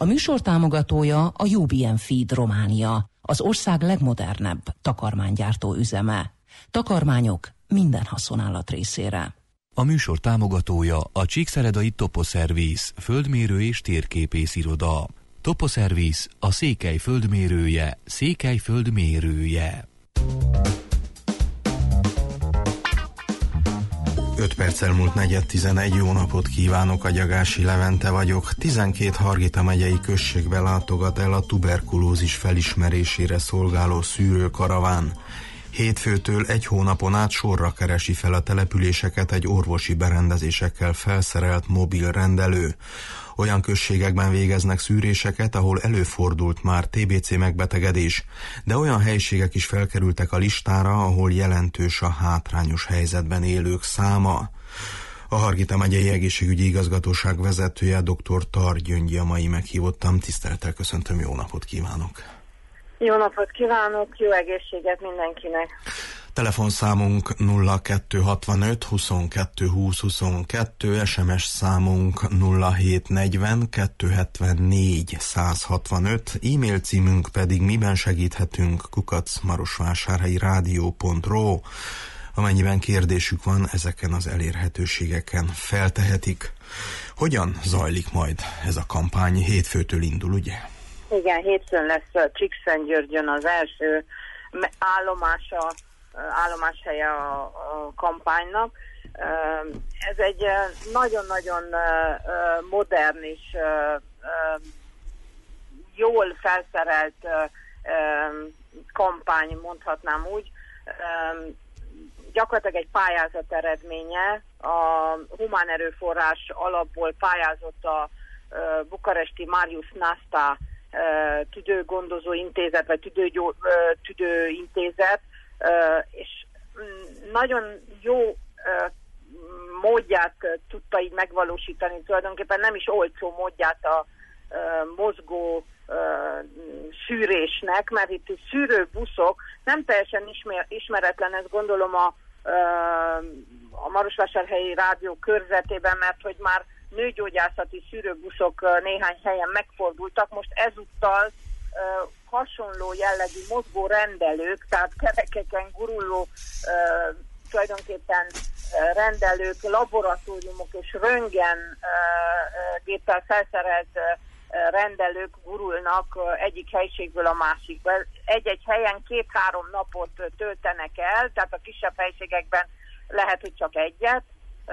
A műsor támogatója a UBM Feed Románia, az ország legmodernebb takarmánygyártó üzeme. Takarmányok minden haszonállat részére. A műsor támogatója a Csíkszeredai Toposzerviz, földmérő és térképész iroda. Toposzerviz, a Székely földmérője, Székely földmérője. 5 perccel múlt 4:11, jó napot kívánok, Agyagási Levente vagyok. 12 Hargita megyei községbe látogat el a tuberkulózis felismerésére szolgáló szűrőkaraván. Hétfőtől egy hónapon át sorra keresi fel a településeket egy orvosi berendezésekkel felszerelt mobil rendelő. Olyan községekben végeznek szűréseket, ahol előfordult már TBC megbetegedés, de olyan helyiségek is felkerültek a listára, ahol jelentős a hátrányos helyzetben élők száma. A Hargita megyei egészségügyi igazgatóság vezetője, dr. Tar Gyöngyi a mai meghívottam. Tisztelettel köszöntöm, jó napot kívánok! Jó napot kívánok, jó egészséget mindenkinek! Telefonszámunk 0265 22 20 22, SMS számunk 0740 274 165, e-mail címünk pedig miben segíthetünk @marosvásárhelyi-rádió.ro. Amennyiben kérdésük van, ezeken az elérhetőségeken feltehetik. Hogyan zajlik majd ez a kampány? Hétfőtől indul, ugye? Igen, hétfőn lesz Csíkszentgyörgyön az első állomáshelye a kampánynak. Ez egy nagyon-nagyon modern és jól felszerelt kampány, mondhatnám úgy. Gyakorlatilag egy pályázat eredménye. A humán erőforrás alapból pályázott a bukaresti Marius Nasta tüdőgondozó intézet, vagy tüdőintézet, és nagyon jó módját tudta így megvalósítani, tulajdonképpen nem is olcsó módjat a mozgó szűrésnek, mert itt szűrőbuszok, nem teljesen ismeretlen, ezt gondolom a Marosvásárhelyi Rádió körzetében, mert hogy már nőgyógyászati szűrőbuszok néhány helyen megfordultak, most ezúttal hasonló jellegű mozgó rendelők, tehát kerekeken guruló tulajdonképpen rendelők, laboratóriumok és röntgen géppel felszerelt rendelők gurulnak egyik helyiségből a másikba. Egy-egy helyen 2-3 napot töltenek el, tehát a kisebb helyiségekben lehet, hogy csak egyet.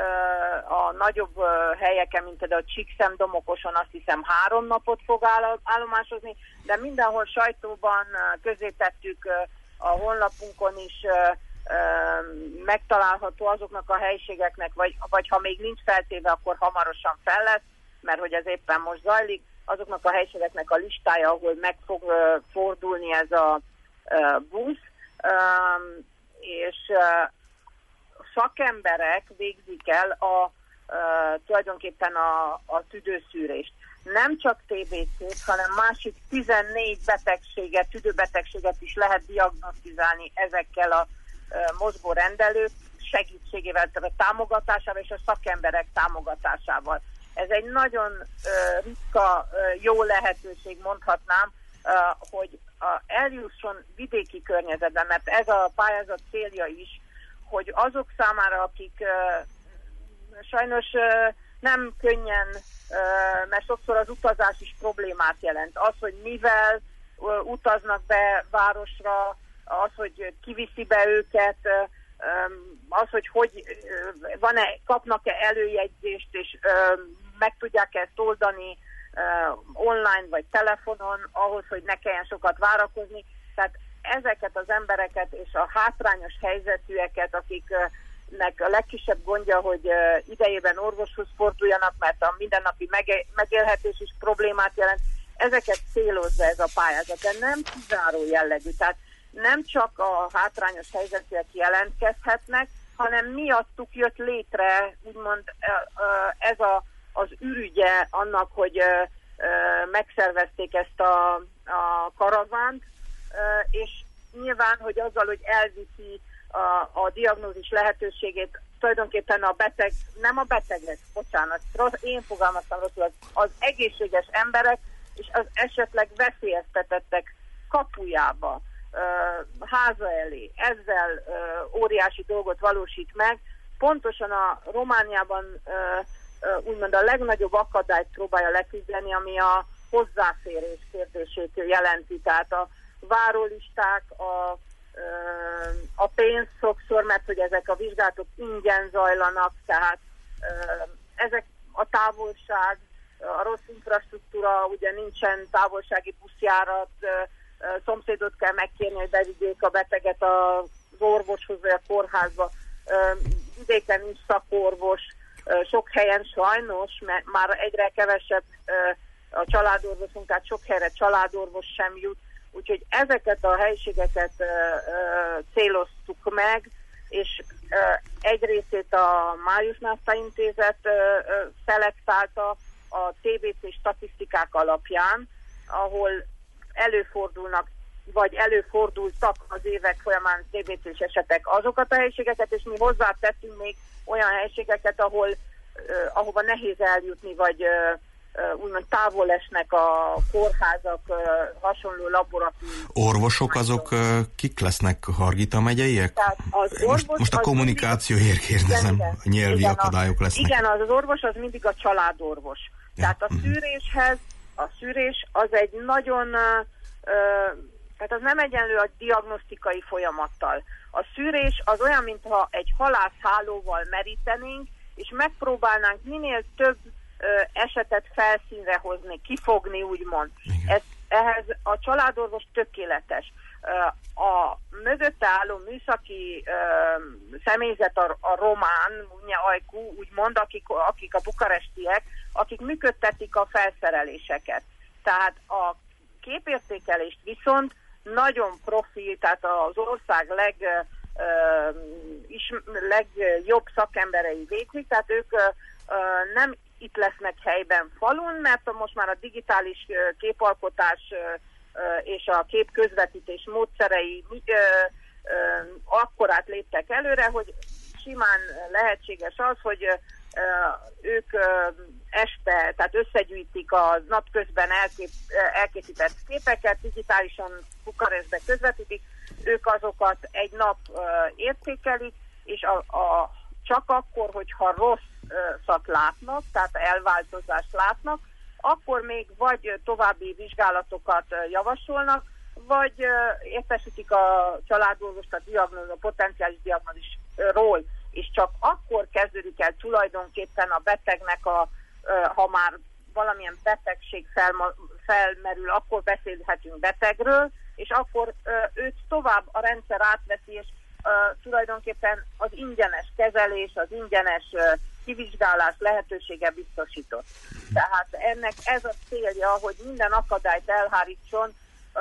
A nagyobb helyeken, mint például Csíkszentdomokoson, azt hiszem 3 napot fog állomásozni, de mindenhol sajtóban közzétettük, a honlapunkon is megtalálható azoknak a helyiségeknek, vagy ha még nincs feltéve, akkor hamarosan fel lesz, mert hogy ez éppen most zajlik, azoknak a helyiségeknek a listája, ahol meg fog fordulni ez a busz, és szakemberek végzik el tulajdonképpen a tüdőszűrést. Nem csak TBC-t, hanem másik 14 betegséget, tüdőbetegséget is lehet diagnosztizálni ezekkel a mozgórendelők segítségével, tehát a támogatásával és a szakemberek támogatásával. Ez egy nagyon ritka, jó lehetőség, mondhatnám, hogy eljusson vidéki környezetben, mert ez a pályázat célja is, hogy azok számára, akik sajnos nem könnyen, mert sokszor az utazás is problémát jelent. Az, hogy mivel utaznak be városra, az, hogy kiviszi be őket, az, hogy kapnak-e előjegyzést, és meg tudják ezt oldani online vagy telefonon, ahhoz, hogy ne kelljen sokat várakozni. Tehát ezeket az embereket és a hátrányos helyzetűeket, akiknek a legkisebb gondja, hogy idejében orvoshoz forduljanak, mert a mindennapi megélhetés is problémát jelent, ezeket célozza ez a pályázat, de nem kizáró jellegű. Tehát nem csak a hátrányos helyzetűek jelentkezhetnek, hanem miattuk jött létre, úgymond ez az ürügye annak, hogy megszervezték ezt a karavánt, és nyilván, hogy azzal, hogy elviszi a diagnózis lehetőségét, tulajdonképpen a beteg, nem a betegek, bocsánat, én fogalmaztam rosszul, az egészséges emberek és az esetleg veszélyeztetettek kapujába, háza elé, ezzel óriási dolgot valósít meg. Pontosan a Romániában úgymond a legnagyobb akadályt próbálja leküzdeni, ami a hozzáférés kérdését jelenti. Tehát a várólisták, a pénz sokszor, mert hogy ezek a vizsgálatok ingyen zajlanak, tehát ezek a távolság, a rossz infrastruktúra, ugye nincsen távolsági buszjárat, szomszédot kell megkérni, hogy bevigyék a beteget az orvoshoz vagy a kórházba. Vidéken nincs szakorvos, sok helyen sajnos, mert már egyre kevesebb a családorvosunk, tehát sok helyre családorvos sem jut. Úgyhogy ezeket a helyiségeket céloztuk meg, és egy részét a Máriusz Nászta Intézet szelektálta a TBC statisztikák alapján, ahol előfordulnak, vagy előfordultak az évek folyamán TBC-s esetek, azokat a helyiségeket, és mi hozzátettünk még olyan helyiségeket, ahova nehéz eljutni, vagy úgymond távol esnek a kórházak, hasonló laboratóriumok. Orvosok azok kik lesznek, Hargita megyeiek? Most a kommunikációért kérdezem, igen, a nyelvi igen, akadályok lesznek. Igen, az orvos az mindig a családorvos. Ja. Tehát a szűrés az egy nagyon, tehát az nem egyenlő a diagnosztikai folyamattal. A szűrés az olyan, mintha egy halászhálóval merítenénk, és megpróbálnánk minél több esetet felszínre hozni, kifogni, úgymond. Ehhez a családorvos tökéletes. A mögötte álló műszaki személyzet, a román, úgymond, akik a bukarestiek, akik működtetik a felszereléseket. Tehát a képértékelést viszont nagyon profi, tehát az ország legjobb szakemberei végzik, tehát ők nem itt lesznek helyben falun, mert most már a digitális képalkotás és a képközvetítés módszerei akkorát léptek előre, hogy simán lehetséges az, hogy ők este, tehát összegyűjtik a napközben elkészített képeket, digitálisan Bukarestbe közvetítik, ők azokat egy nap értékelik, és csak akkor, hogyha rosszat látnak, tehát elváltozást látnak, akkor még vagy további vizsgálatokat javasolnak, vagy értesítik a családorvost a potenciális diagnózisról, és csak akkor kezdődik el tulajdonképpen a betegnek, ha már valamilyen betegség felmerül, akkor beszélhetünk betegről, és akkor őt tovább a rendszer átveszi, és tulajdonképpen az ingyenes kezelés, az ingyenes kivizsgálás lehetősége biztosított. Tehát ennek ez a célja, hogy minden akadályt elhárítson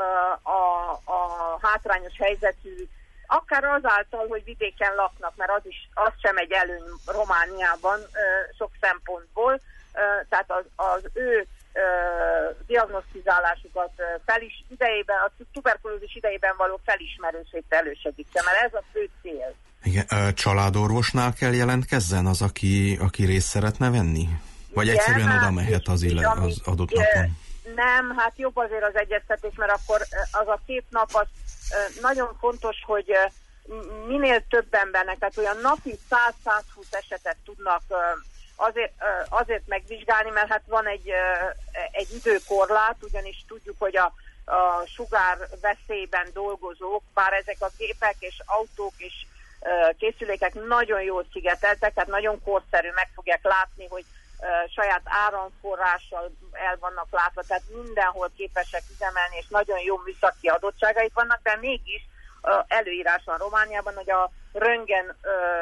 a hátrányos helyzetű, akár azáltal, hogy vidéken laknak, mert az sem egy előny Romániában sok szempontból, tehát az ő diagnosztizálásukat idejében, a tuberkulózis idejében való felismerését elősegítse, mert ez a fő cél. Igen, családorvosnál kell jelentkezzen az, aki részt szeretne venni? Vagy igen, egyszerűen oda mehet az adott napon? Nem, hát jobb azért az egyeztetés, mert akkor az a 2 nap az nagyon fontos, hogy minél több embernek, tehát olyan napi 100-120 esetet tudnak azért megvizsgálni, mert hát van egy időkorlát, ugyanis tudjuk, hogy a sugár veszélyben dolgozók, bár ezek a gépek és autók és készülékek nagyon jól szigeteltek, tehát nagyon korszerű, meg fogják látni, hogy saját áramforrással el vannak látva, tehát mindenhol képesek üzemelni, és nagyon jó műszaki adottságaik vannak, de mégis előírás van Romániában, hogy a röntgen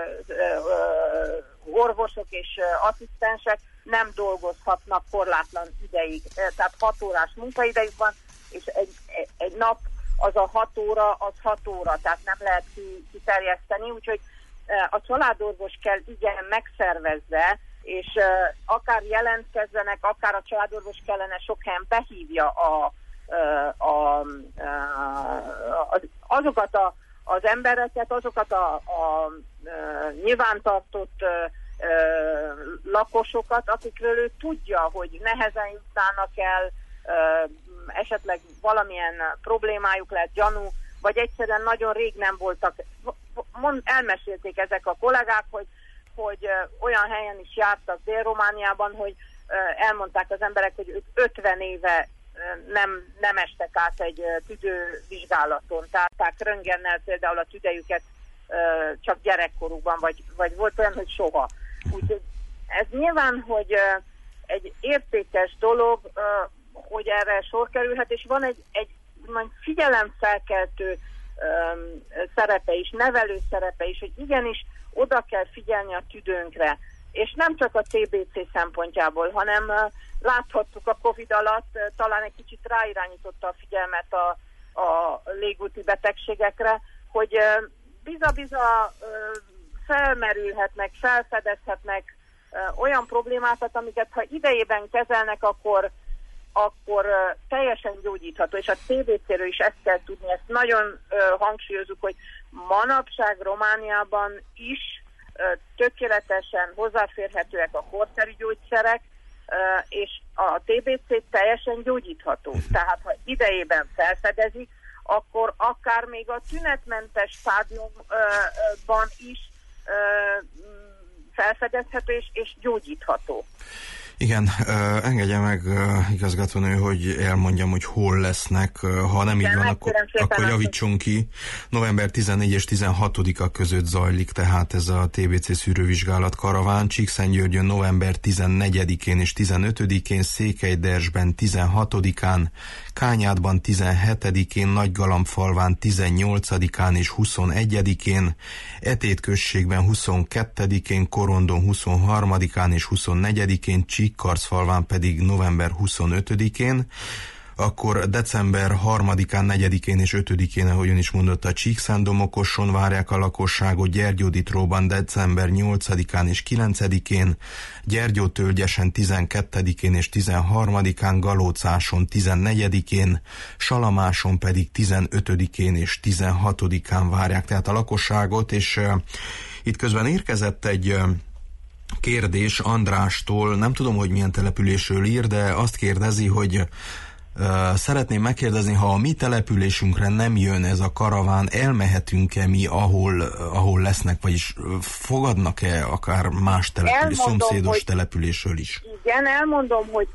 orvosok és asszisztensek nem dolgozhatnak korlátlan ideig. Tehát 6 órás munkaidejük van, és egy nap az a 6 óra, az 6 óra, tehát nem lehet kiterjeszteni, úgyhogy a családorvos kell igen megszervezze, és akár jelentkezzenek, akár a családorvos kellene sok helyen behívja azokat az embereket, azokat a nyilvántartott lakosokat, akikről ő tudja, hogy nehezen jutnának el esetleg valamilyen problémájuk lehet, gyanú, vagy egyszerűen nagyon rég nem voltak. Elmesélték ezek a kollégák, hogy olyan helyen is jártak Dél-Romániában, hogy elmondták az emberek, hogy ők 50 éve nem estek át egy tüdővizsgálaton. Tárták röntgennel például a tüdejüket csak gyerekkorukban, vagy volt olyan, hogy soha. Úgyhogy ez nyilván, hogy egy értékes dolog, hogy erre sor kerülhet, és van egy figyelemfelkeltő szerepe is, nevelő szerepe is, hogy igenis oda kell figyelni a tüdőnkre. És nem csak a TBC szempontjából, hanem láthattuk a Covid alatt, talán egy kicsit ráirányította a figyelmet a légúti betegségekre, hogy biza-biza felmerülhetnek, felfedezhetnek olyan problémákat, amiket ha idejében kezelnek, akkor teljesen gyógyítható. És a TBC-ről is ezt kell tudni, ezt nagyon hangsúlyozunk, hogy manapság Romániában is tökéletesen hozzáférhetőek a korszerű gyógyszerek, és a TBC teljesen gyógyítható. Tehát, ha idejében felfedezik, akkor akár még a tünetmentes stádiumban is felfedezhető és gyógyítható. Igen, engedje meg, igazgatónő, hogy elmondjam, hogy hol lesznek, ha nem így van, akkor javítson ki. November 14 és 16-a között zajlik tehát ez a TBC szűrővizsgálat karaván. Csíkszentgyörgyön november 14-én és 15-én, Székelyderzsben 16-án, Kányádban 17-én, Nagygalambfalván 18-án és 21-én, Etét községben 22-én, Korondon 23-án és 24-én, Csíkkarcfalván pedig november 25-én, akkor december 3-án, 4-én és 5-én, ahogy ön is mondotta, Csíkszentdomokosson várják a lakosságot, Gyergyóditróban december 8-án és 9-én, Gyergyótölgyesen 12-én és 13-án, Galócáson 14-én, Salamáson pedig 15-én és 16-án várják tehát a lakosságot, és itt közben érkezett egy kérdés Andrástól, nem tudom, hogy milyen településről ír, de azt kérdezi, hogy szeretném megkérdezni, ha a mi településünkre nem jön ez a karaván, elmehetünk-e mi, ahol lesznek, vagyis fogadnak-e akár más szomszédos településről is? Igen, elmondom, hogy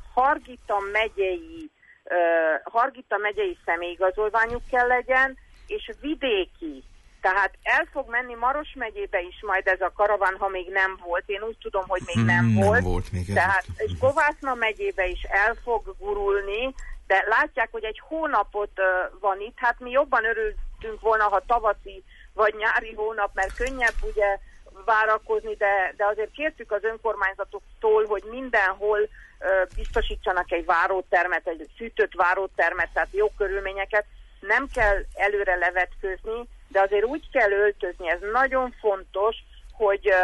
Hargita megyei személyigazolványuk kell legyen, és vidéki. Tehát el fog menni Maros megyébe is majd ez a karaván, ha még nem volt. Én úgy tudom, hogy még nem volt még. Tehát, és Kovászna megyébe is el fog gurulni, de látják, hogy egy hónapot van itt. Hát mi jobban örültünk volna, ha tavaszi vagy nyári hónap, mert könnyebb ugye várakozni, de azért kértük az önkormányzatoktól, hogy mindenhol biztosítsanak egy várótermet, egy fűtött várótermet, tehát jó körülményeket. Nem kell előre levetkőzni, de azért úgy kell öltözni, ez nagyon fontos, hogy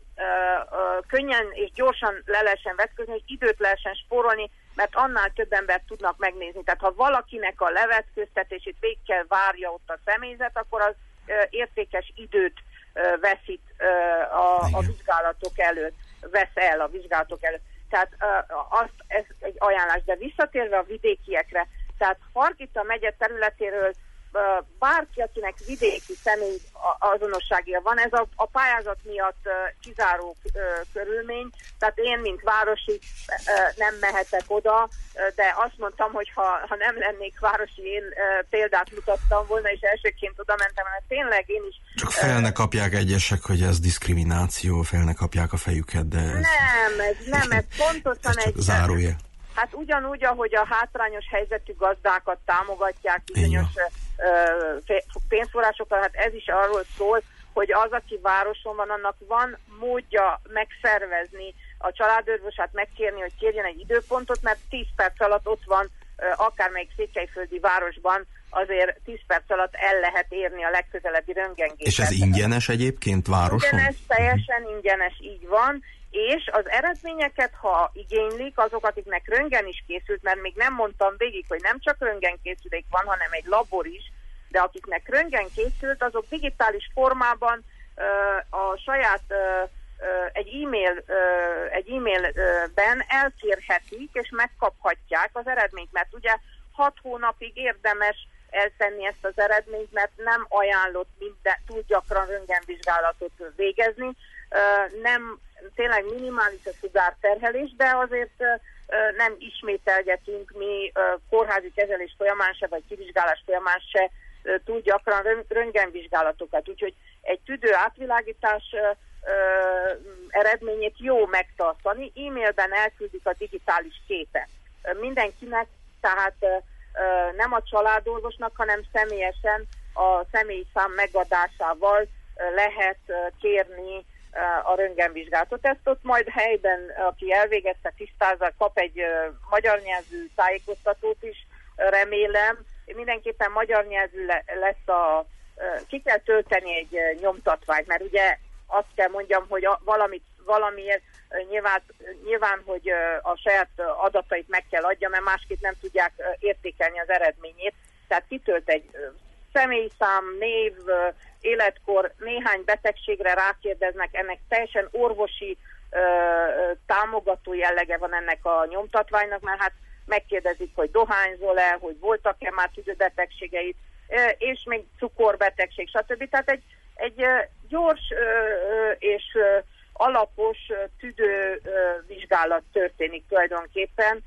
könnyen és gyorsan le lehessen vetközni, hogy időt lehessen spórolni, mert annál több embert tudnak megnézni. Tehát ha valakinek a levetkőztetését végig kell várja ott a személyzet, akkor az értékes időt veszít a vizsgálatok előtt, vesz el a vizsgálatok előtt. Tehát ez egy ajánlás. De visszatérve a vidékiekre, tehát Hargita megye területéről bárki, akinek vidéki személy azonossága van, ez a pályázat miatt kizáró körülmény, tehát én, mint városi nem mehetek oda, de azt mondtam, hogy ha nem lennék városi, én példát mutattam volna, és elsőként oda mentem, mert tényleg én is... Csak fel ne kapják egyesek, hogy ez diszkrimináció, fel ne kapják a fejüket, de... Ez pontosan egy... zárójel. Hát ugyanúgy, ahogy a hátrányos helyzetű gazdákat támogatják bizonyos pénzforrásokkal, hát ez is arról szól, hogy az, aki városon van, annak van módja megszervezni a családorvosát, megkérni, hogy kérjen egy időpontot, mert 10 perc alatt ott van, akármelyik székelyföldi városban, azért 10 perc alatt el lehet érni a legközelebbi röntgengépet. És ez ingyenes egyébként városon? Ingyenes, teljesen ingyenes, így van. És az eredményeket, ha igénylik, azok, akiknek röntgen is készült, mert még nem mondtam végig, hogy nem csak röntgenkészülék van, hanem egy labor is, de akiknek röntgen készült, azok digitális formában a saját egy e-mailben elkérhetik és megkaphatják az eredményt, mert ugye 6 hónapig érdemes eltenni ezt az eredményt, mert nem ajánlott túl gyakran röntgenvizsgálatot végezni. Nem, tényleg minimális a szugárterhelés, de azért nem ismételgetünk mi kórházi kezelés folyamán se, vagy kivizsgálás folyamán se túl gyakran röntgenvizsgálatokat. Úgyhogy egy tüdő átvilágítás eredményét jó megtartani. E-mailben elküldik a digitális képet mindenkinek, tehát nem a családorvosnak, hanem személyesen a személyszám megadásával lehet kérni a röntgenvizsgálatot. Ezt ott majd helyben, aki elvégezte, tisztázza, kap egy magyar nyelvű tájékoztatót is, remélem. Mindenképpen magyar nyelvű lesz ki kell tölteni egy nyomtatványt, mert ugye azt kell mondjam, hogy valamiért nyilván, hogy a saját adatait meg kell adja, mert másképp nem tudják értékelni az eredményét. Tehát kitölt egy személyszám, név, életkor, néhány betegségre rákérdeznek, ennek teljesen orvosi támogató jellege van ennek a nyomtatványnak, mert hát megkérdezik, hogy dohányzol-e, hogy voltak-e már tüdőbetegségeit, és még cukorbetegség, stb. Tehát egy gyors és alapos tüdővizsgálat történik tulajdonképpen.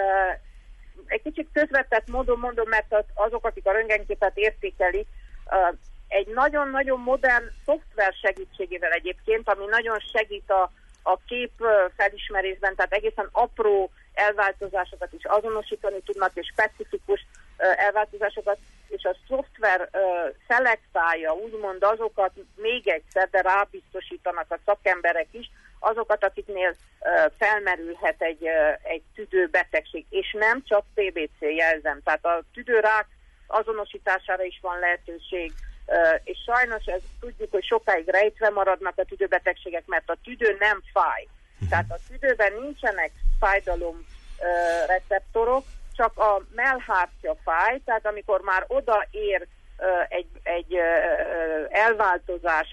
Egy kicsit közvetett módon mondom, mert azok, akik a röntgenképet értékelik, egy nagyon-nagyon modern szoftver segítségével egyébként, ami nagyon segít a kép felismerésben, tehát egészen apró elváltozásokat is azonosítani tudnak, és specifikus elváltozásokat, és a szoftver szelektálja úgymond azokat még egyszer, de rábiztosítanak a szakemberek is, azokat, akiknél felmerülhet egy tüdőbetegség, és nem csak TBC, jelzem. Tehát a tüdőrák azonosítására is van lehetőség, és sajnos tudjuk, hogy sokáig rejtve maradnak a tüdőbetegségek, mert a tüdő nem fáj. Tehát a tüdőben nincsenek fájdalom receptorok, csak a mellhártya fáj, tehát amikor már odaér egy elváltozás,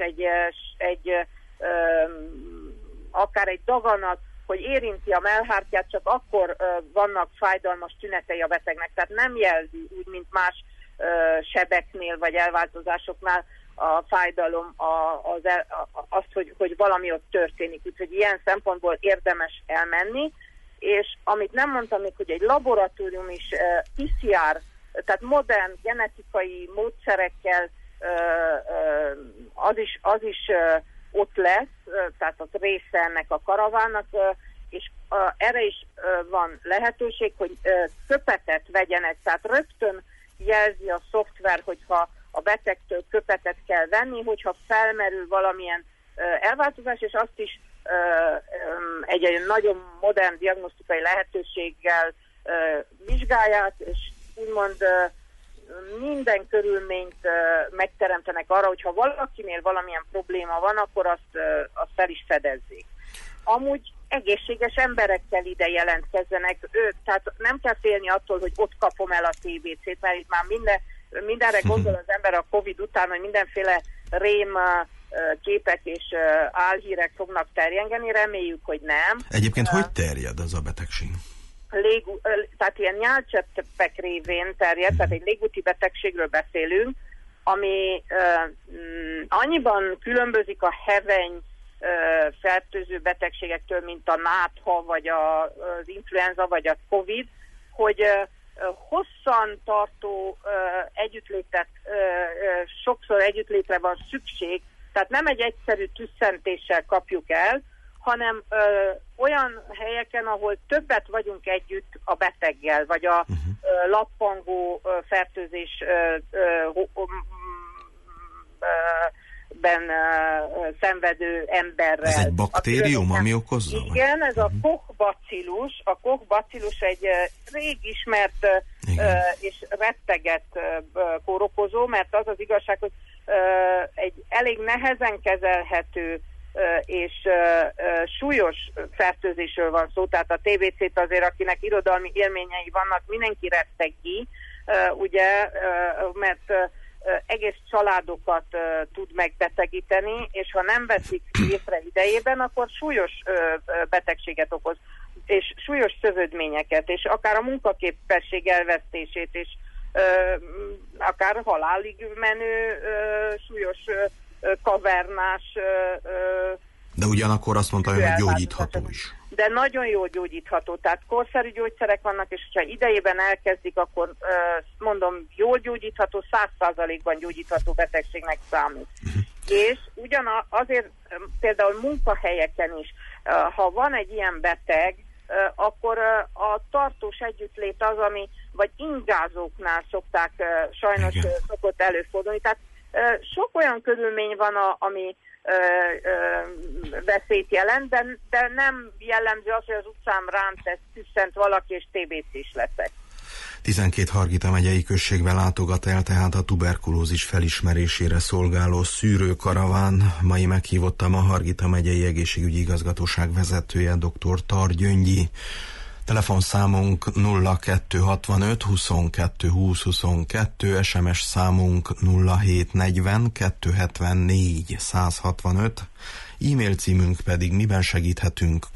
akár egy daganat, hogy érinti a mellhártyát, csak akkor vannak fájdalmas tünetei a betegnek. Tehát nem jelzi úgy, mint más sebeknél vagy elváltozásoknál a fájdalom azt, hogy valami ott történik. Úgyhogy ilyen szempontból érdemes elmenni. És amit nem mondtam még, hogy egy laboratórium is PCR, tehát modern genetikai módszerekkel az is ott lesz, tehát az része ennek a karavánnak, és erre is van lehetőség, hogy köpetet vegyenek, tehát rögtön jelzi a szoftver, hogyha a betegtől köpetet kell venni, hogyha felmerül valamilyen elváltozás, és azt is egy nagyon modern diagnosztikai lehetőséggel vizsgálják, és úgymond minden körülményt megteremtenek arra, hogyha valakinél valamilyen probléma van, akkor azt fel is fedezzék. Amúgy egészséges emberekkel ide jelentkezzenek, tehát nem kell félni attól, hogy ott kapom el a TBC-t, mert itt már mindenre gondol az ember a Covid után, hogy mindenféle rém képek és álhírek fognak terjengeni, reméljük, hogy nem. Egyébként hogy terjed az a betegség? Tehát ilyen nyálcseppek révén terjed, tehát egy légúti betegségről beszélünk, ami annyiban különbözik a heveny fertőző betegségektől, mint a nátha, vagy az influenza, vagy a Covid, hogy hosszan tartó együttlétet, sokszor együttlétre van szükség, tehát nem egy egyszerű tüsszentéssel kapjuk el, hanem olyan helyeken, ahol többet vagyunk együtt a beteggel, vagy a lappangó fertőzés szenvedő emberrel. Ez egy baktérium, ami okozza? Igen, ez a Koch-bacillus. A Koch-bacillus egy rég ismert és rettegett kórokozó, mert az az igazság, hogy egy elég nehezen kezelhető és súlyos fertőzésről van szó, tehát a TBC-t azért, akinek irodalmi élményei vannak, mindenki retteg ki, ugye, mert egész családokat tud megbetegíteni, és ha nem veszik észre idejében, akkor súlyos betegséget okoz, és súlyos szövődményeket, és akár a munkaképesség elvesztését, és akár halálig menő súlyos kavernás. De ugyanakkor azt mondta, hogy gyógyítható is. De nagyon jól gyógyítható, tehát korszerű gyógyszerek vannak, és ha idejében elkezdik, akkor mondom, jól gyógyítható, 100%-ban gyógyítható betegségnek számít. És azért például munkahelyeken is, ha van egy ilyen beteg, akkor a tartós együttlét az, ami, vagy ingázóknál szokták, sajnos szokott előfordulni. Tehát sok olyan körülmény van, ami veszélyt jelent, de nem jellemző az, hogy az utcán rám tüsszent valaki, és TBC-s leszek. 12 Hargita megyei községbe látogat el tehát a tuberkulózis felismerésére szolgáló szűrőkaraván. Mai meghívottam a Hargita megyei egészségügyi igazgatóság vezetője, dr. Tar Gyöngyi. Telefonszámunk 0265 22 20 22, SMS számunk 0740 274 165, e-mail címünk pedig miben segíthetünk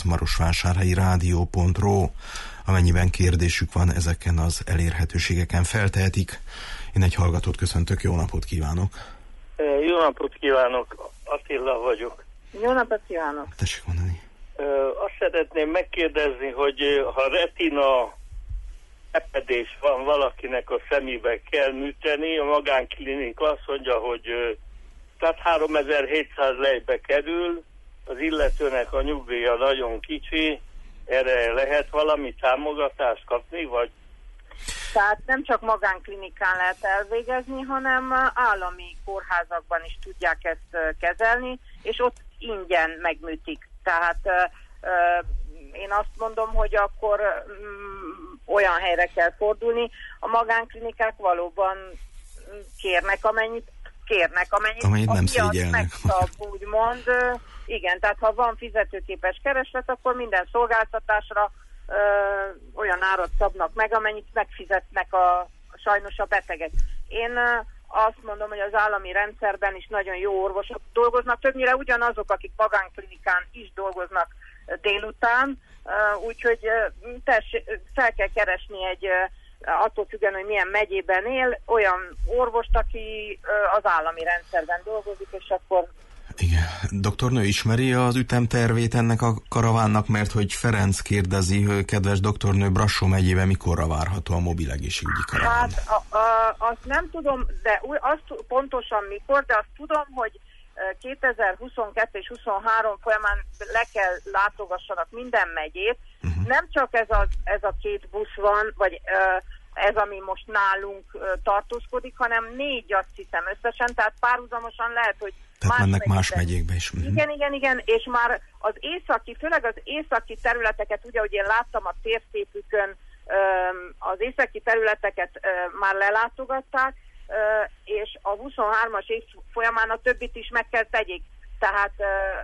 @marosvásárhelyi-rádió.ro. Amennyiben kérdésük van, ezeken az elérhetőségeken feltehetik. Én egy hallgatót köszöntök, jó napot kívánok! Jó napot kívánok, Attila vagyok. Jó napot kívánok! Tessék mondani. Azt szeretném megkérdezni, hogy ha retina epedés van valakinek a szemébe, kell műteni, a magánklinik azt mondja, hogy tehát 3700 lejbe kerül, az illetőnek a nyugdíja nagyon kicsi, erre lehet valami támogatást kapni, vagy? Tehát nem csak magánklinikán lehet elvégezni, hanem állami kórházakban is tudják ezt kezelni, és ott ingyen megműtik. Tehát én azt mondom, hogy akkor olyan helyre kell fordulni. A magánklinikák valóban kérnek, amennyit nem szégyelnek. Úgymond. Igen, tehát ha van fizetőképes kereslet, akkor minden szolgáltatásra olyan árat szabnak meg, amennyit megfizetnek sajnos a betegek. Én azt mondom, hogy az állami rendszerben is nagyon jó orvosok dolgoznak, többnyire ugyanazok, akik magánklinikán is dolgoznak délután, úgyhogy fel kell keresni attól függően, hogy milyen megyében él, olyan orvost, aki az állami rendszerben dolgozik, és akkor... Igen. Doktornő, ismeri az ütemtervét ennek a karavánnak, mert hogy Ferenc kérdezi, kedves doktornő, Brassó megyében mikorra várható a mobil egészségügyi karaván? Hát azt nem tudom, de azt pontosan mikor, de azt tudom, hogy 2022 és 2023 folyamán le kell látogassanak minden megyét. Nem csak ez a két busz van, vagy ez, ami most nálunk tartózkodik, hanem 4, azt hiszem összesen, tehát párhuzamosan lehet, hogy tehát mennek más megyékbe is. Igen, és már az főleg az északi területeket, ugye, hogy én láttam a térképükön, az északi területeket már lelátogatták, és a 23-as év folyamán a többit is meg kell tegyék. Tehát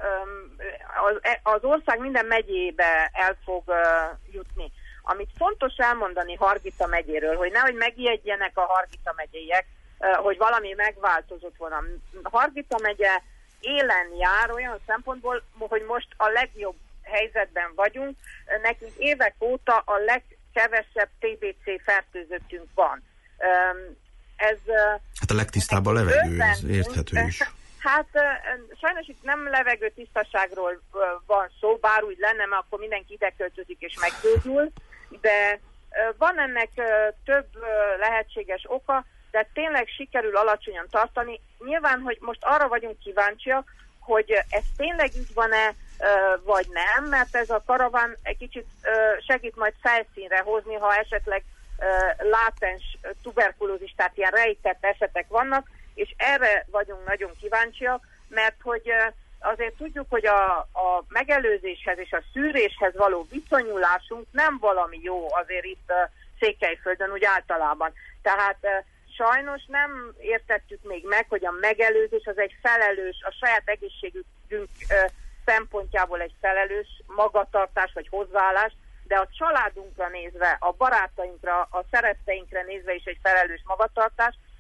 az ország minden megyébe el fog jutni. Amit fontos elmondani Hargita megyéről, hogy nehogy megijedjenek a Hargita megyéiek, hogy valami megváltozott volna. Hargita megye élen jár olyan szempontból, hogy most a legjobb helyzetben vagyunk. Nekünk évek óta a legkevesebb TBC fertőzöttünk van. Hát a legtisztább a levegő, ez érthető is. Hát sajnos itt nem levegő tisztaságról van szó, bár úgy lenne, mert akkor mindenki ide költözik és meggyógyul, de van ennek több lehetséges oka, de tényleg sikerül alacsonyan tartani. Nyilván, hogy most arra vagyunk kíváncsiak, hogy ez tényleg így van-e, vagy nem, mert ez a karaván egy kicsit segít majd felszínre hozni, ha esetleg látens tuberkulózis, tehát ilyen rejtett esetek vannak, és erre vagyunk nagyon kíváncsiak, mert hogy azért tudjuk, hogy a megelőzéshez és a szűréshez való viszonyulásunk nem valami jó azért itt Székelyföldön úgy általában. Tehát sajnos nem értettük még meg, hogy a megelőzés az egy felelős, a saját egészségünk szempontjából egy felelős magatartás vagy hozzáállás, de a családunkra nézve, a barátainkra, a szeretteinkre nézve is egy felelős magatartás,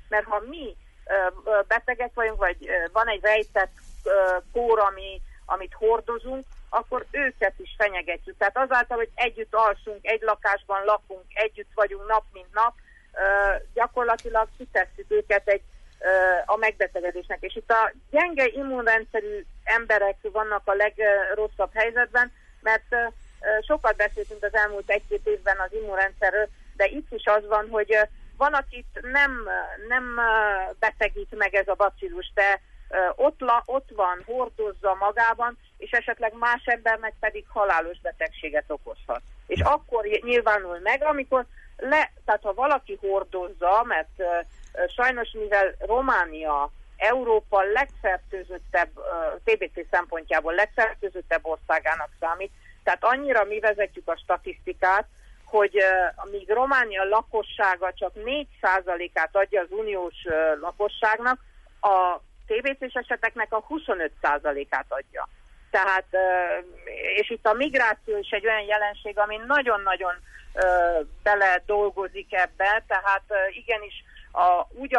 mert ha mi betegek vagyunk, vagy van egy rejtett kór, amit hordozunk, akkor őket is fenyegetjük. Tehát azáltal, hogy együtt alszunk, egy lakásban lakunk, együtt vagyunk nap mint nap, gyakorlatilag kitesszük őket a megbetegedésnek. És itt a gyenge immunrendszerű emberek vannak a legrosszabb helyzetben, mert sokat beszéltünk az elmúlt 1-2 évben az immunrendszerről, de itt is az van, hogy van, akit nem betegít meg ez a bacillus, de ott van, hordozza magában, és esetleg más embernek pedig halálos betegséget okozhat. És akkor nyilvánul meg, amikor tehát ha valaki hordozza, mert sajnos mivel Románia Európa legfertőzöttebb, TBC szempontjából legfertőzöttebb országának számít, tehát annyira mi vezetjük a statisztikát, hogy míg Románia lakossága csak 4%-át adja az uniós lakosságnak, a TBC-s eseteknek a 25%-át adja. Tehát, és itt a migráció is egy olyan jelenség, ami nagyon-nagyon bele dolgozik ebbe, tehát igenis úgy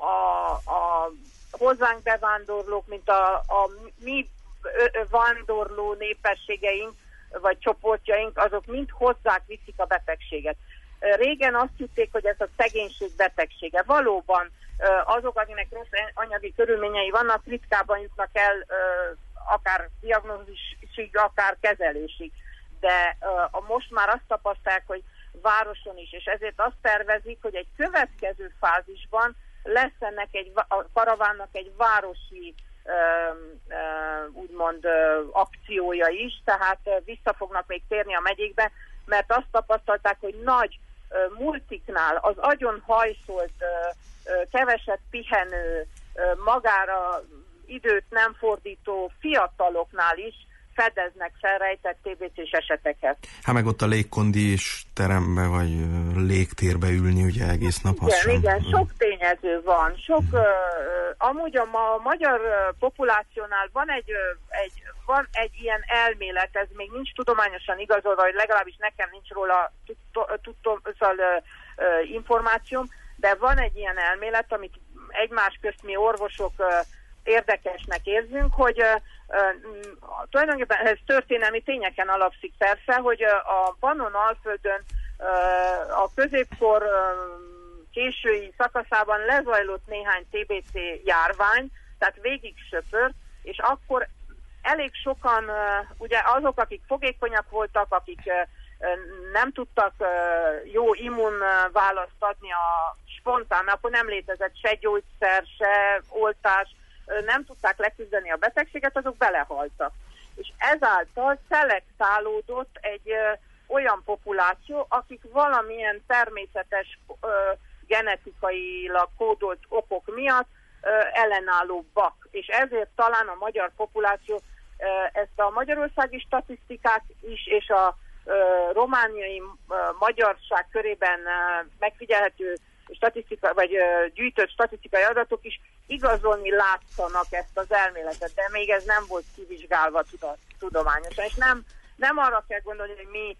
a hozzánk bevándorlók, mint a mi vándorló népességeink, vagy csoportjaink, azok mind hozzák viszik a betegséget. Régen azt hitték, hogy ez a szegénység betegsége. Valóban azok, akinek rossz anyagi körülményei vannak, ritkában jutnak el akár diagnózisig, akár kezelésig. De most már azt tapasztalják, hogy városon is, és ezért azt tervezik, hogy egy következő fázisban lesz ennek a karavánnak egy városi úgymond akciója is, tehát vissza fognak még térni a megyékbe, mert azt tapasztalták, hogy nagy multiknál az agyon hajszolt, keveset pihenő, magára időt nem fordító fiataloknál is fedeznek fel rejtett TBC-s eseteket. Hát meg ott a légkondis terembe, vagy légtérbe ülni ugye egész nap. Igen, sok tényező van. Amúgy a magyar populációnál van egy ilyen elmélet, ez még nincs tudományosan igazolva, vagy legalábbis nekem nincs róla információm, de van egy ilyen elmélet, amit egymás közt mi orvosok érdekesnek érzünk, hogy tulajdonképpen ez történelmi tényeken alapszik persze, hogy a Pannon-alföldön a középkor késői szakaszában lezajlott néhány TBC járvány, tehát végig söpört, és akkor elég sokan, ugye azok, akik fogékonyak voltak, akik nem tudtak jó immunválaszt adni a spontán, akkor nem létezett se gyógyszer, se oltás, nem tudták leküzdeni a betegséget, azok belehaltak. És ezáltal szelektálódott egy olyan populáció, akik valamilyen természetes genetikailag kódolt okok miatt ellenállóbbak. És ezért talán a magyar populáció ezt a magyarországi statisztikák is, és a romániai magyarság körében megfigyelhető statisztika, vagy gyűjtött statisztikai adatok is igazolni látszanak ezt az elméletet, de még ez nem volt kivizsgálva tudományosan, és nem arra kell gondolni, hogy mi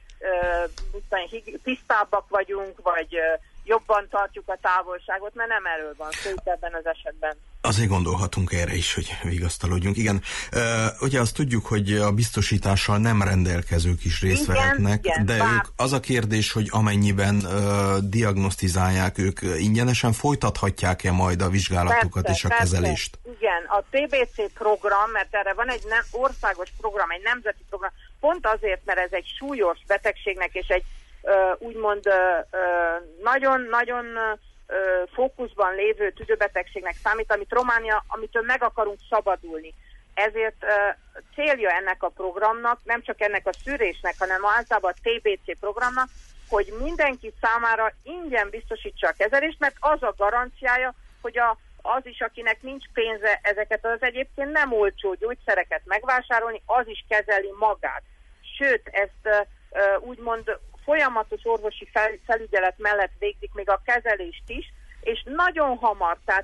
tisztábbak vagyunk, vagy jobban tartjuk a távolságot, mert nem erről van szó ebben az esetben. Azért gondolhatunk erre is, hogy vigasztalodjunk. Igen, ugye azt tudjuk, hogy a biztosítással nem rendelkezők is részt vehetnek, de ők, az a kérdés, hogy amennyiben diagnosztizálják, ők ingyenesen folytathatják-e majd a vizsgálatokat és a kezelést? Igen, a TBC program, mert erre van egy országos program, egy nemzeti program, pont azért, mert ez egy súlyos betegségnek és egy úgymond nagyon-nagyon fókuszban lévő tüdőbetegségnek számít, amitől meg akarunk szabadulni. Ezért célja ennek a programnak, nem csak ennek a szűrésnek, hanem általában a TBC programnak, hogy mindenki számára ingyen biztosítsa a kezelést, mert az a garanciája, hogy az is, akinek nincs pénze ezeket az egyébként nem olcsó gyógyszereket megvásárolni, az is kezeli magát. Sőt, ezt úgymond folyamatos orvosi felügyelet mellett végzik még a kezelést is, és nagyon hamar, tehát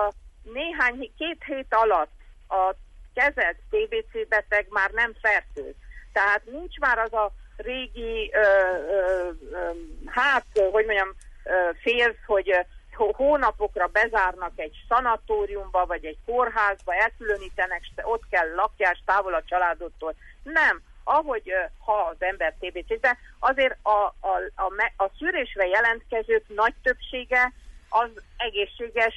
2 hét alatt a kezelt TBC beteg már nem fertőz. Tehát nincs már az a régi, félsz, hogy hónapokra bezárnak egy szanatóriumba, vagy egy kórházba, elkülönítenek, ott kell lakjás távol a családodtól. Nem. Ahogy ha az ember TBC, de azért a szűrésre jelentkezők nagy többsége az egészséges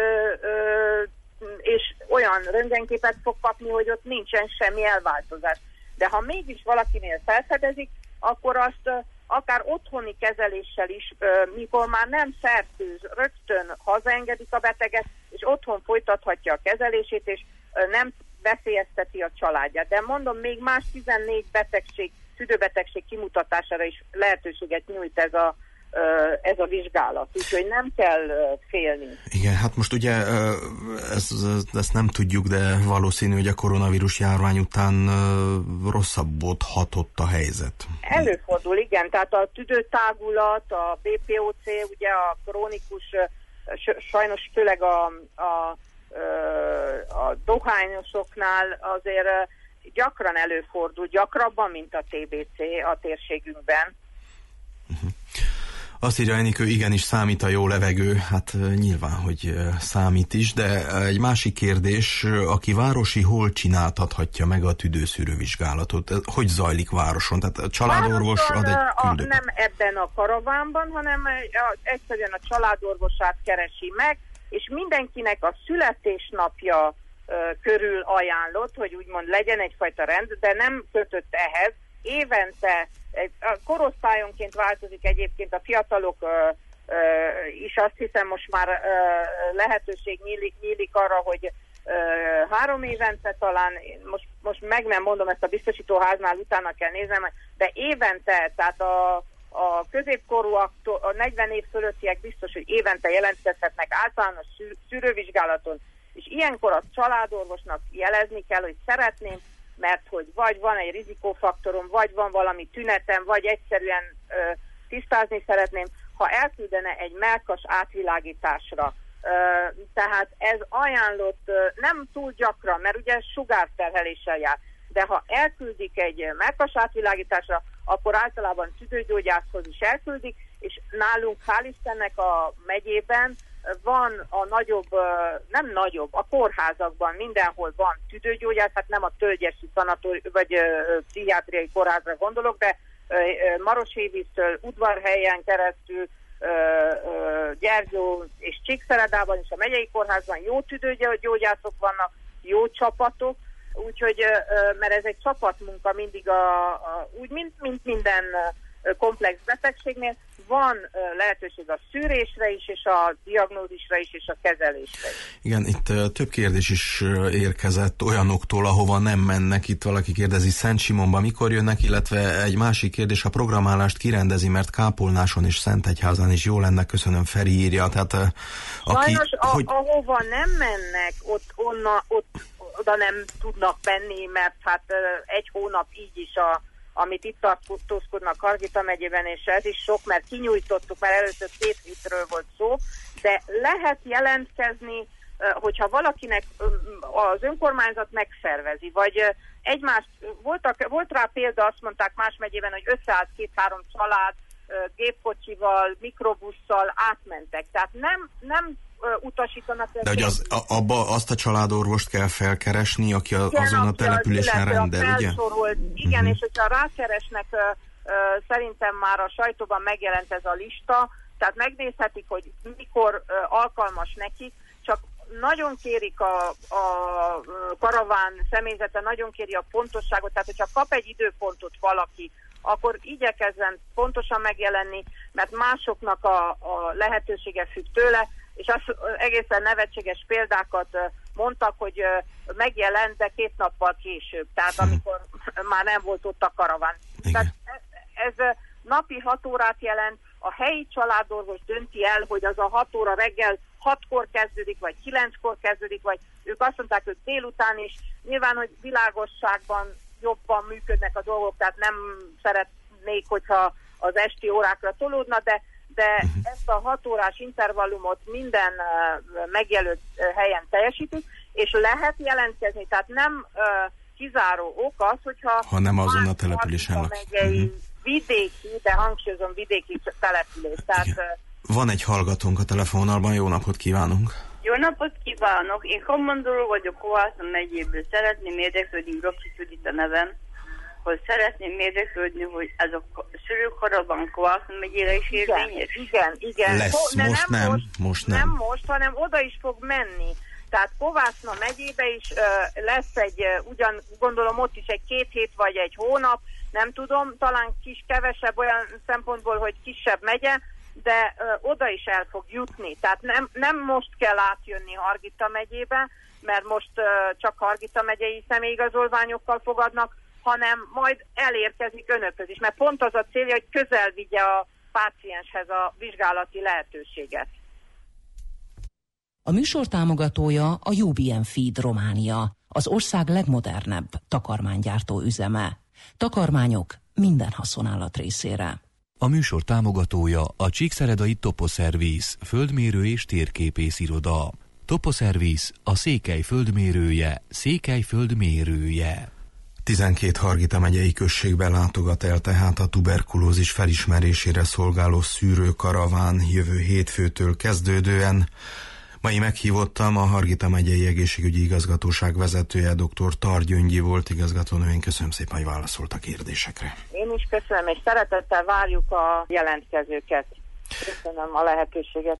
és olyan röntgenképet fog kapni, hogy ott nincsen semmi elváltozás. De ha mégis valakinél felfedezik, akkor azt akár otthoni kezeléssel is, mikor már nem fertőz, rögtön hazaengedik a beteget, és otthon folytathatja a kezelését, és nem veszélyezteti a családját. De mondom, még más 14 tüdőbetegség kimutatására is lehetőséget nyújt ez a vizsgálat, úgyhogy nem kell félni. Igen, hát most ugye ezt nem tudjuk, de valószínű, hogy a koronavírus járvány után rosszabbodhatott a helyzet. Előfordul, igen, tehát a tüdőtágulat, a BPOC, ugye a krónikus, sajnos főleg a dohányosoknál azért gyakran előfordul, gyakrabban, mint a TBC a térségünkben. Azt írja Enikő, igenis számít a jó levegő, hát nyilván, hogy számít is, de egy másik kérdés, aki városi, hol csináltathatja meg a tüdőszűrővizsgálatot? Hogy zajlik városon? Tehát a családorvos ad egy küldőt? Nem ebben a karavánban, hanem egyszerűen a családorvosát keresi meg, és mindenkinek a születésnapja körül ajánlott, hogy úgymond legyen egyfajta rend, de nem kötött ehhez. Évente, a korosztályonként változik egyébként, a fiatalok is azt hiszem most már lehetőség nyílik arra, hogy 3 évente talán, most meg nem mondom, ezt a biztosítóháznál utána kell néznem, de évente, tehát a középkorúaktól, a 40 év fölöttiek biztos, hogy évente jelentkezhetnek általános szűrővizsgálaton, és ilyenkor a családorvosnak jelezni kell, hogy szeretném, mert hogy vagy van egy rizikófaktorom, vagy van valami tünetem, vagy egyszerűen tisztázni szeretném, ha elküldene egy mellkas átvilágításra. Tehát ez ajánlott nem túl gyakran, mert ugye sugárterheléssel jár, de ha elküldik egy mellkas átvilágításra, akkor általában tüdőgyógyászhoz is elküldik, és nálunk hál' Istennek a megyében van a nagyobb, nem nagyobb, a kórházakban mindenhol van tüdőgyógyász, hát nem a Tölgyesi szanatórium, vagy pszichiátriai kórházra gondolok, de Maroshévíztől Udvarhelyen keresztül Gyergyó és Csíkszeredában és a megyei kórházban jó tüdőgyógyászok vannak, jó csapatok, úgyhogy, mert ez egy csapatmunka mindig úgy, mint minden komplex betegségnél, van lehetőség a szűrésre is, és a diagnózisra is, és a kezelésre is. Igen, itt több kérdés is érkezett olyanoktól, ahova nem mennek. Itt valaki kérdezi, Szent Simonba mikor jönnek, illetve egy másik kérdés, a programálást kirendezi, mert Kápolnáson és Szentegyházán is jó lenne, köszönöm, Feri írja. Tehát, sajnos ahova nem mennek, ott oda nem tudnak menni, mert hát egy hónap így is amit itt tartózkodnak Hargita megyében, és ez is sok, mert kinyújtottuk, mert először 2 hétről volt szó, de lehet jelentkezni, hogyha valakinek az önkormányzat megszervezi, vagy egymást, volt rá példa, azt mondták más megyében, hogy összeállt 2-3 család, gépkocsival, mikrobusszal átmentek, tehát nem utasítanak. De hogy azt a családorvost kell felkeresni, aki azon a településen rendel, ugye? Igen, és hogyha rákeresnek, szerintem már a sajtóban megjelent ez a lista, tehát megnézhetik, hogy mikor alkalmas nekik, csak nagyon kérik a karaván személyzete, nagyon kéri a pontosságot, tehát hogyha kap egy időpontot valaki, akkor igyekezzen pontosan megjelenni, mert másoknak a lehetősége függ tőle, és az egészen nevetséges példákat mondtak, hogy megjelent, de 2 nappal később, tehát amikor már nem volt ott a karaván. Tehát ez napi 6 órát jelent, a helyi családorvos dönti el, hogy az a 6 óra reggel 6-kor kezdődik, vagy 9-kor kezdődik, vagy ők azt mondták, hogy délután is. Nyilván, hogy világosságban jobban működnek a dolgok, tehát nem szeretnék, hogyha az esti órákra tolódna, de ezt a 6 órás intervallumot minden megjelölt helyen teljesítünk, és lehet jelentkezni, tehát nem kizáró ok az, hogyha nem azon a településen laksz. Vidéki, de hangsúlyozom vidéki település, tehát Van egy hallgatónk a telefonálban, jó napot kívánunk! Jó napot kívánok! Én Komondoró vagyok, Kovászna megyéből. Szeretném érdeklődni, Grabcsi Judit a nevem, hogy szeretném érdeklődni, hogy ez a szülőkaravan Kovászna megyére is érvényes? Igen. Lesz, most nem. Nem most, hanem oda is fog menni. Tehát Kovászna megyébe is lesz egy, ugyan gondolom ott is egy 2 hét vagy egy hónap, nem tudom, talán kevesebb olyan szempontból, hogy kisebb megye, de oda is el fog jutni. Tehát nem most kell átjönni Hargita megyébe, mert most csak Hargita megyei személyigazolványokkal fogadnak, hanem majd elérkezik önökhöz is, mert pont az a célja, hogy közel vigye a pácienshez a vizsgálati lehetőséget. A műsor támogatója a UBM Feed Románia, az ország legmodernebb takarmánygyártó üzeme. Takarmányok minden haszonállat részére. A műsor támogatója a Csíkszeredai Toposzerviz, földmérő és térképész iroda. Toposzerviz a Székely földmérője, Székely földmérője. 12 Hargita megyei községbe látogat el tehát a tuberkulózis felismerésére szolgáló szűrőkaraván jövő hétfőtől kezdődően. Mai meghívottam a Hargita megyei egészségügyi igazgatóság vezetője, dr. Tar Gyöngyi volt igazgatónő. Én köszönöm szépen, hogy válaszolt a kérdésekre. Én is köszönöm, és szeretettel várjuk a jelentkezőket. Köszönöm a lehetőséget.